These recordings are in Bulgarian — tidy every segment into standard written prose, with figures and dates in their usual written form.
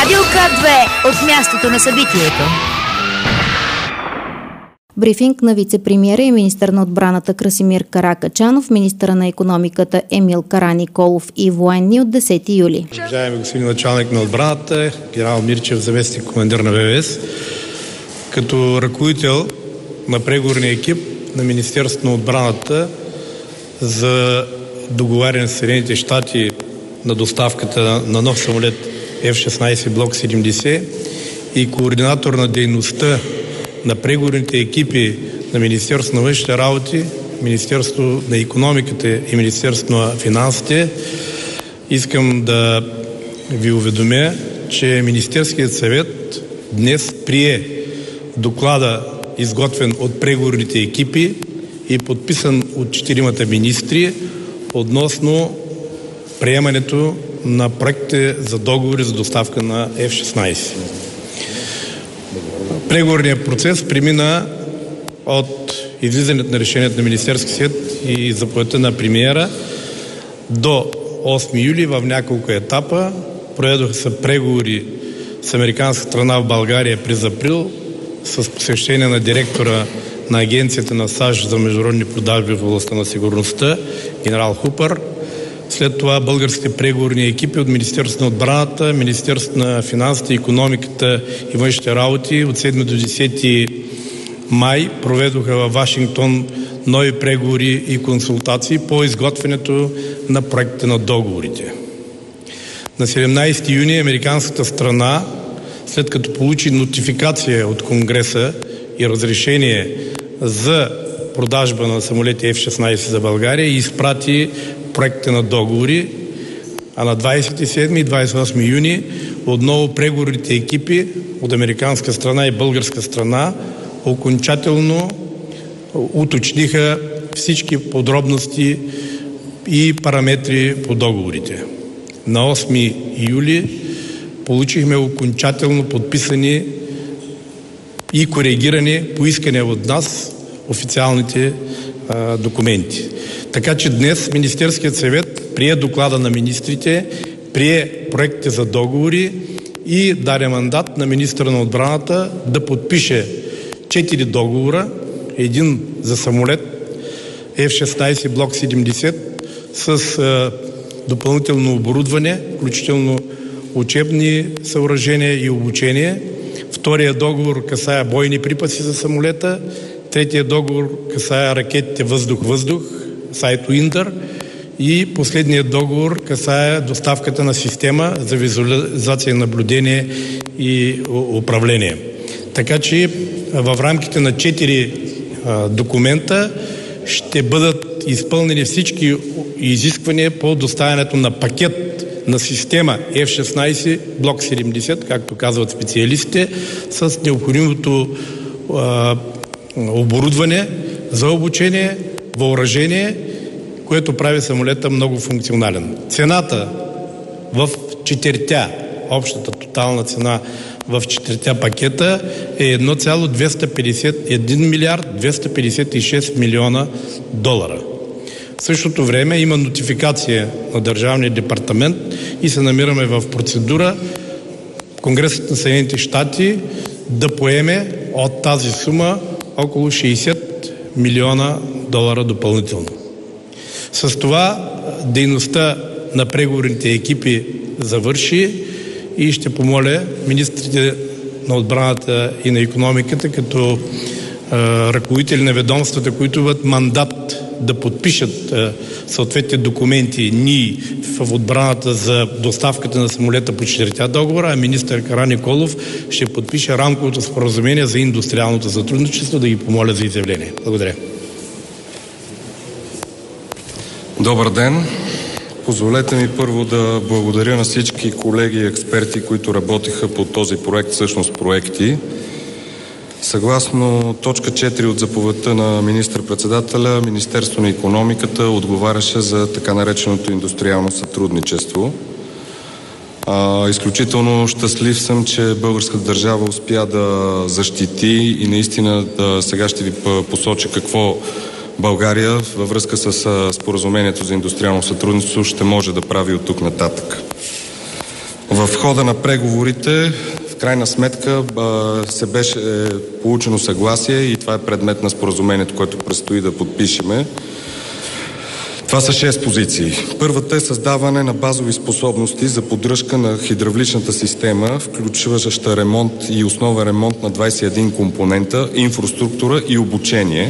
Радио К2 от мястото на събитието. Брифинг на вице-премиера и министър на отбраната Красимир Каракачанов, министъра на икономиката Емил Караниколов и военни от 10 юли. Уважаеми господин началник на отбраната, генерал Мирчев, заместник командир на ВВС, като ръководител на преговорния екип на Министерството на отбраната за договаряне с Съединените щати на доставката на нов самолет F-16 Block 70 и координатор на дейността на преговорните екипи на Министерството на външните работи, Министерството на икономиката и Министерството на финансите, искам да ви уведомя, че Министерският съвет днес прие доклада, изготвен от преговорните екипи и подписан от 4 министри относно приемането на проектите за договори за доставка на F-16. Преговорният процес премина от излизането на решението на Министерския съвет и заповедта на премиера до 8 юли в няколко етапа. Проведоха се преговори с американска страна в България през април с посещение на директора на Агенцията на САЩ за международни продажби в областта на сигурността, генерал Хупър. След това българските преговорни екипи от Министерството на отбраната, Министерството на финансите, икономиката и външните работи от 7 до 10 май проведоха във Вашингтон нови преговори и консултации по изготвянето на проекта на договорите. На 17 юни американската страна, след като получи нотификация от Конгреса и разрешение за продажба на самолети F-16 за България, изпрати проекта на договори, а на 27 и 28 юни отново преговорните екипи от американска страна и българска страна окончателно уточниха всички подробности и параметри по договорите. На 8 юли получихме окончателно подписани и коригирани по искане от нас официалните документи. Така че днес Министерският съвет прие доклада на министрите, прие проектите за договори и даде мандат на министъра на отбраната да подпише 4 договора, един за самолет F-16 Block 70 с допълнително оборудване, включително учебни съоръжения и обучение. Втория договор касае бойни припаси за самолета. Третия договор касае ракетите въздух-въздух, Sidewinder, и последният договор касае доставката на система за визуализация, наблюдение и управление. Така че в рамките на 4 документа ще бъдат изпълнени всички изисквания по доставянето на пакет на система F-16 Block 70, както казват специалистите, с необходимото оборудване за обучение, въоръжение, което прави самолета много функционален. Цената в 4-тя, общата тотална цена в 4-тя пакета е 1,251 милиард 256 милиона долара. В същото време има нотификация на Държавния департамент и се намираме в процедура Конгресът на Съединените щати да поеме от тази сума около 60 милиона долара допълнително. С това дейността на преговорните екипи завърши и ще помоля министрите на отбраната и на икономиката като ръководители на ведомствата, които имат мандат да подпишат съответните документи ние в отбраната за доставката на самолета по 4-тя договора, а министър Караниколов ще подпише рамковото споразумение за индустриалното сътрудничество, да ги помоля за изявление. Благодаря. Добър ден! Позволете ми първо да благодаря на всички колеги и експерти, които работиха по този проект, всъщност проекти. Съгласно точка 4 от заповедта на министър-председателя, Министерството на икономиката отговаряше за така нареченото индустриално сътрудничество. Изключително щастлив съм, че българската държава успя да защити и наистина сега ще ви посоча какво България във връзка с споразумението за индустриално сътрудничество ще може да прави от тук нататък. В хода на преговорите в крайна сметка се беше получено съгласие и това е предмет на споразумението, което предстои да подпишеме. Това са 6 позиции. Първата е създаване на базови способности за поддръжка на хидравличната система, включваща ремонт и основен ремонт на 21 компонента, инфраструктура и обучение.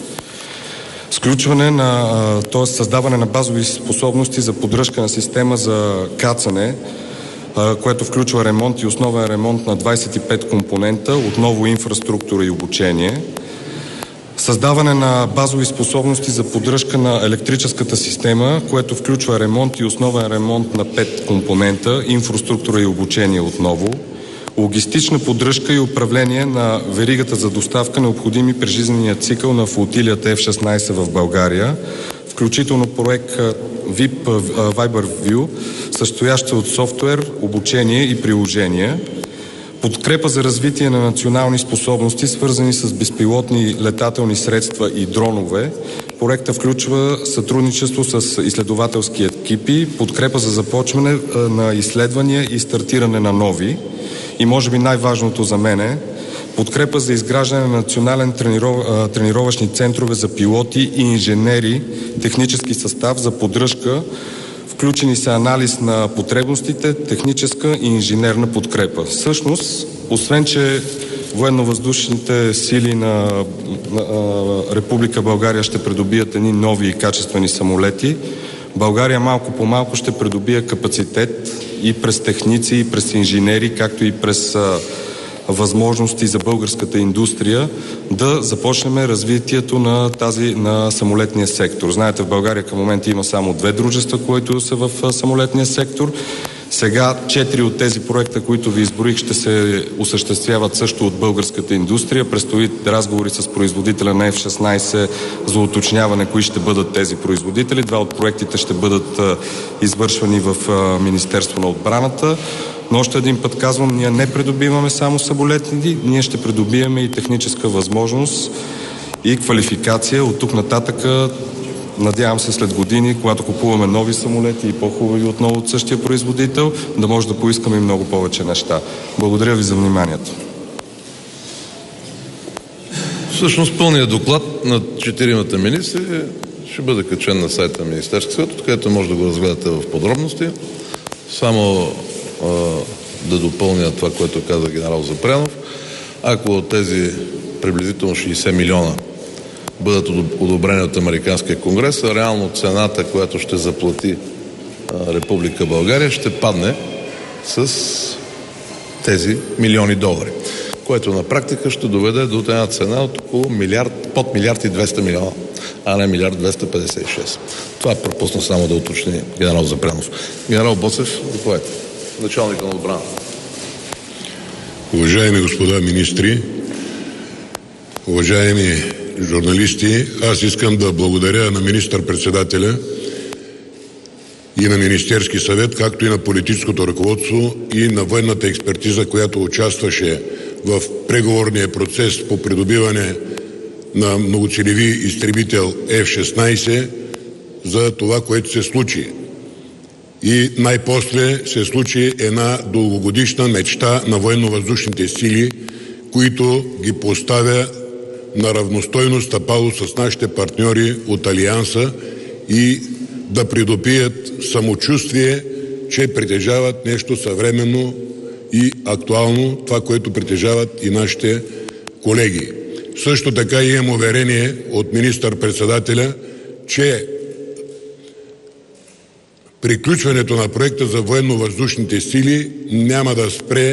Създаване на базови способности за поддръжка на система за кацане, което включва ремонт и основен ремонт на 25 компонента, отново инфраструктура и обучение. Създаване на базови способности за поддръжка на електрическата система, което включва ремонт и основен ремонт на 5 компонента, инфраструктура и обучение отново. Логистична поддръжка и управление на веригата за доставка, необходими при жизнения цикъл на флотилията F-16 в България, включително проект VIP Viber View, състоящ се от софтуер, обучение и приложения. Подкрепа за развитие на национални способности, свързани с безпилотни летателни средства и дронове. Проектът включва сътрудничество с изследователски екипи, подкрепа за започване на изследвания и стартиране на нови. И може би най-важното за мен е подкрепа за изграждане на национален тренировъчни центрове за пилоти и инженери, технически състав за поддръжка. Включени са анализ на потребностите, техническа и инженерна подкрепа. Всъщност, освен че военно-въздушните сили на Република България ще придобият едни нови и качествени самолети, България малко по малко ще придобие капацитет и през техници, и през инженери, както и през възможности за българската индустрия да започнем развитието на самолетния сектор. Знаете, в България към момента има само 2 дружества, които са в самолетния сектор. Сега 4 от тези проекта, които ви изборих, ще се осъществяват също от българската индустрия. Предстоят разговори с производителя на F-16 за уточняване кои ще бъдат тези производители. 2 от проектите ще бъдат извършвани в Министерство на отбраната. Но още един път казвам, ние не придобиваме само самолети, ние ще придобиваме и техническа възможност и квалификация. От тук нататък, надявам се след години, когато купуваме нови самолети и по-хубави отново от същия производител, да може да поискаме и много повече неща. Благодаря ви за вниманието. Всъщност пълният доклад на 4 министри ще бъде качен на сайта на Министерския съвет, където може да го разгледате в подробности. Само да допълня това, което каза генерал Запрянов. Ако тези приблизително 60 милиона бъдат одобрени от Американския конгрес, реално цената, която ще заплати Република България, ще падне с тези милиони долари, което на практика ще доведе до една цена от около под милиард и 200 милиона, а не милиард 256. Това пропусна само да уточни генерал Запрянов. Генерал Боцев, заповядайте. Началника на отбрана. Уважаеми господа министри, уважаеми журналисти, аз искам да благодаря на министър-председателя и на Министерски съвет, както и на политическото ръководство и на военната експертиза, която участваше в преговорния процес по придобиване на многоцелеви изтребител F-16 за това, което се случи. И най-после се случи една дългогодишна мечта на военно-въздушните сили, които ги поставя на равностойно стъпало с нашите партньори от Алианса и да придобият самочувствие, че притежават нещо съвременно и актуално, това, което притежават и нашите колеги. Също така имам уверение от министър-председателя, че приключването на проекта за военно-въздушните сили няма да спре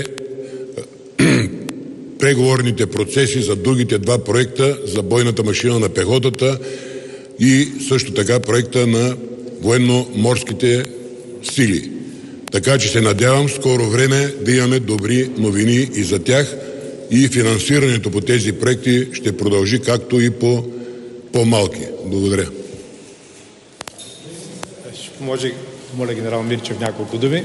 преговорните процеси за другите 2 проекта за бойната машина на пехотата и също така проекта на военно-морските сили. Така че се надявам скоро време да имаме добри новини и за тях и финансирането по тези проекти ще продължи както и по по-малки. Благодаря. Може, моля генерал Мирчев няколко думи.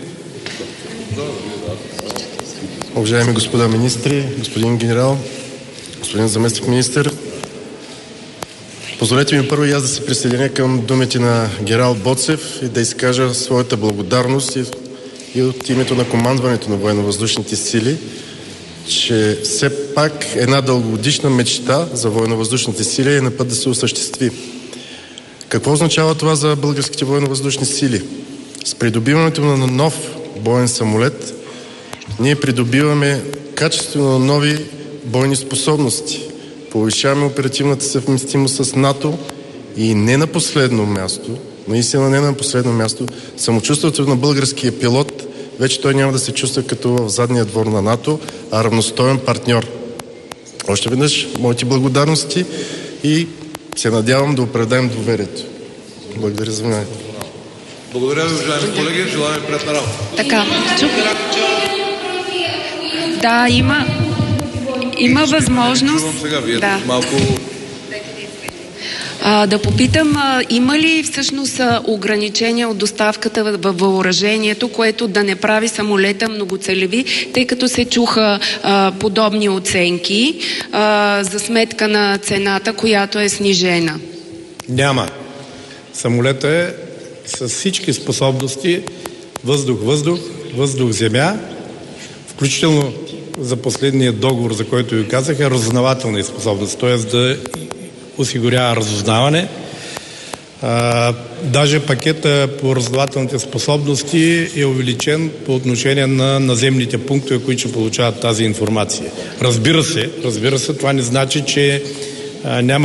Уважаеми господа министри, господин генерал, господин заместник министър, позволете ми първо и аз да се присъединя към думите на генерал Боцев и да изкажа своята благодарност и и от името на командването на военновъздушните сили, че все пак една дългогодишна мечта за военновъздушните сили е на път да се осъществи. Какво означава това за българските военновъздушни сили? С придобиването на нов боен самолет ние придобиваме качествено нови бойни способности, повишаваме оперативната съвместимост с НАТО и не на последно място, наистина не на последно място, самочувствието на българския пилот, вече той няма да се чувства като в задния двор на НАТО, а равностоен партньор. Още веднъж моите благодарности и се надявам да оправдаем доверието. Благодаря за вниманието. Благодаря ви, уважаеми колеги. Желаем приятна работа. Така, да, има възможност. Сега вие да. малко. Да попитам, има ли всъщност ограничения от доставката във въоръжението, което да не прави самолета многоцелеви, тъй като се чуха подобни оценки за сметка на цената, която е снижена? Няма. Самолета е с всички способности въздух-въздух, въздух-земя, включително за последния договор, за който ви казах, е разузнавателни способности, т.е. да осигурява разузнаване. Даже пакета по разузнавателните способности е увеличен по отношение на наземните пунктове, които ще получават тази информация. Разбира се, това не значи, че няма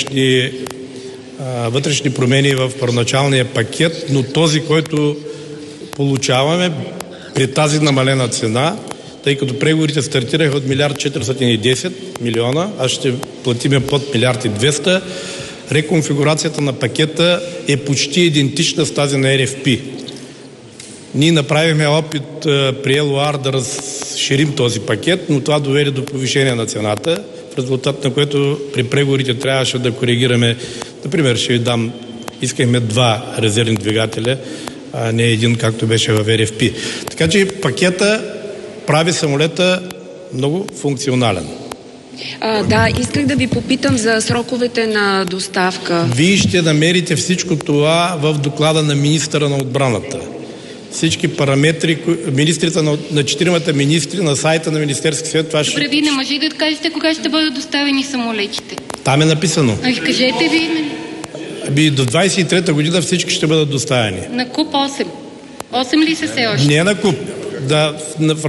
вътрешни промени в първоначалния пакет, но този, който получаваме при тази намалена цена, тъй като преговорите стартираха от 1 410 милиона, а ще платиме под 1 200 милиона, реконфигурацията на пакета е почти идентична с тази на РФП. Ние направихме опит при ЛОАР да разширим този пакет, но това доведе до повишение на цената, в резултат на което при преговорите трябваше да коригираме. Например, ще ви дам, искахме 2 резервни двигателя, а не един, както беше в РФП. Така че пакета прави самолета много функционален. Да, исках да ви попитам за сроковете на доставка. Вие ще намерите всичко това в доклада на министъра на отбраната. Всички параметри, министрите на 4-мата министри на сайта на Министерския съвет. Това Добре, вие не може да кажете кога ще бъдат доставени самолетите? Там е написано. Кажете ви. До 23-та година всички ще бъдат доставени. На куп 8. 8 ли са все още? Не на куп. Да, в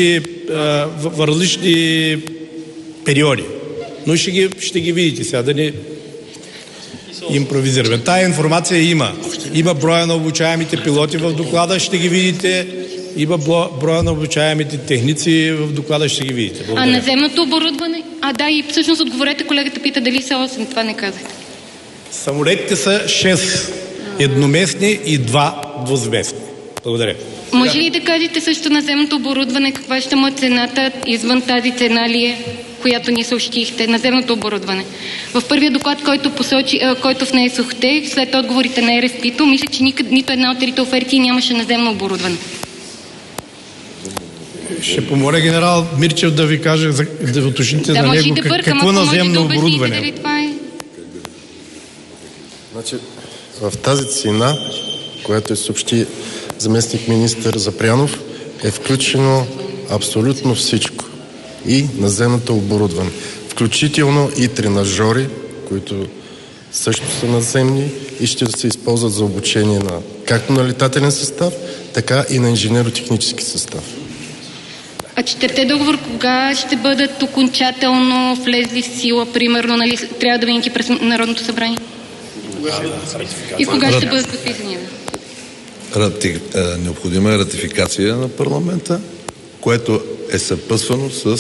различни периоди. Но ще ги видите сега, да не импровизираме. Тая информация има. Има броя на обучаемите пилоти в доклада, ще ги видите. Има броя на обучаемите техници в доклада, ще ги видите. Благодаря. А наземното оборудване? Да, и всъщност отговорете, колегата пита дали са 8, това не казахте. Самолетите са 6 едноместни и 2 двузместни. Благодаря. Може ли да кажете също наземното оборудване, каква ще му е цената, извън тази цена ли е, която ни съобщихте, наземното оборудване? В първия доклад, който внесохте, след отговорите на РФП-то, мисля, че нито една от трите оферти нямаше наземно оборудване. Ще помоля генерал Мирчев да ви каже, да уточните за него какво наземно оборудване. Дали това е? Значи, в тази цена, която съобщи заместник министър Запрянов, е включено абсолютно всичко. И наземното оборудване. Включително и тренажори, които също са наземни и ще се използват за обучение на както на летателен състав, така и на инженерно-технически състав. А 4-те договор кога ще бъдат окончателно влезли в сила, примерно, нали, трябва да минете през Народното събрание? И кога ще бъдат подписани? Необходима е ратификация на парламента, което е съпътствано с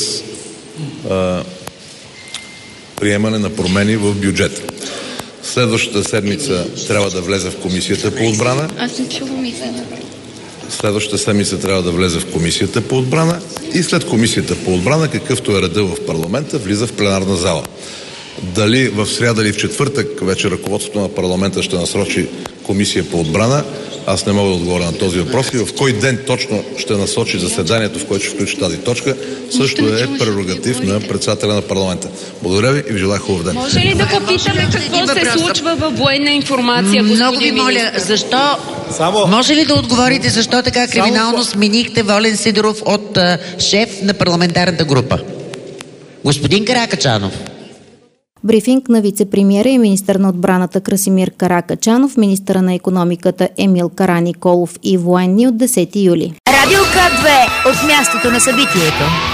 приемане на промени в бюджета. Следващата седмица трябва да влезе в Комисията по отбрана. Аз не чувам истина. Следващата седмица трябва да влезе в Комисията по отбрана и след Комисията по отбрана, какъвто е реда в парламента, влиза в пленарна зала. Дали в сряда или в четвъртък вече ръководството на парламента ще насрочи комисия по отбрана. Аз не мога да отговоря на този въпрос и в кой ден точно ще насочи заседанието, в което ще включи тази точка, също е прерогатив на председателя на парламента. Благодаря ви и ви желая хубав ден. Може ли да попитаме какво се случва във военна информация, господин Много ви моля, защо... Може ли да отговорите защо така криминално сменихте Волен Сидеров от шеф на парламентарната група? Господин Каракачанов. Брифинг на вице-премиера и министър на отбраната Красимир Каракачанов, министъра на икономиката Емил Караниколов и военни от 10 юли. Радио К2 от мястото на събитието.